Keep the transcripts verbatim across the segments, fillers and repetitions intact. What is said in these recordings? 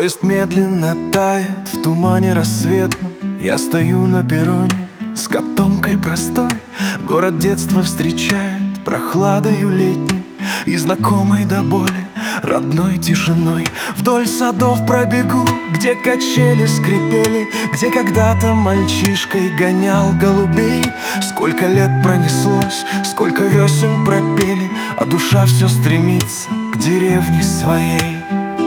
Поезд медленно тает в тумане рассветном. Я стою на перроне с котомкой простой. Город детства встречает прохладою летней и знакомой до боли родной тишиной. Вдоль садов пробегу, где качели скрипели, где когда-то мальчишкой гонял голубей. Сколько лет пронеслось, сколько весен пропели, а душа все стремится к деревне своей.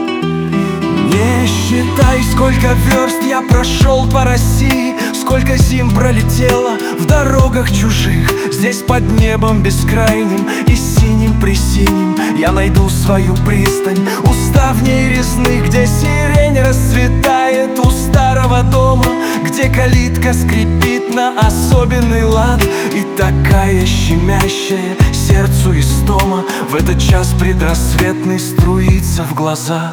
Не считай, сколько верст я прошел по России, сколько зим пролетело в дорогах чужих. Здесь под небом бескрайним и синим присиним я найду свою пристань у ставней резных, где сирень расцветает у старого дома, где калитка скрипит на особенный лад. И такая щемящая сердцу истома в этот час предрассветный струится в глаза.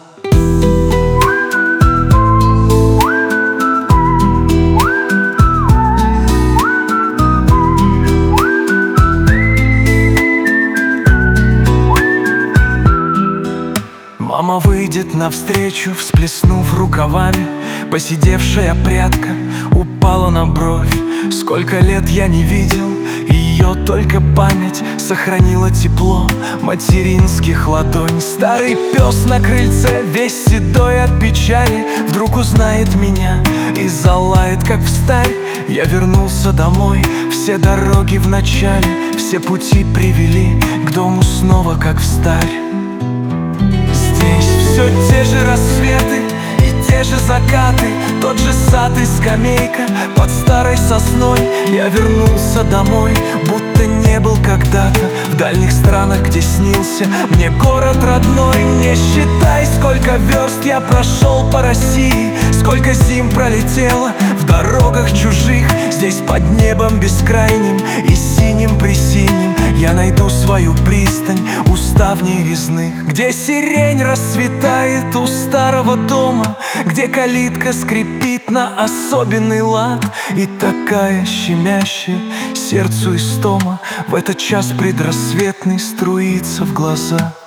Мама выйдет навстречу, всплеснув рукавами. Посидевшая прядка упала на бровь. Сколько лет я не видел ее, только память сохранила тепло материнских ладонь. Старый пес на крыльце, весь седой от печали, вдруг узнает меня и залает, как встарь. Я вернулся домой, все дороги в начале, все пути привели к дому снова, как встарь. Все те же рассветы и те же закаты, тот же сад и скамейка под старой сосной. Я вернулся домой, будто не был когда-то в дальних странах, где снился мне город родной. Не считай, сколько верст я прошел по России, сколько зим пролетело в дорогах чужих. Здесь под небом бескрайним и синим присиним я найду свою пристань у ставней резных, где сирень расцветает у старого дома, где калитка скрипит на особенный лад. И такая щемящая сердцу истома в этот час предрассветный струится в глаза.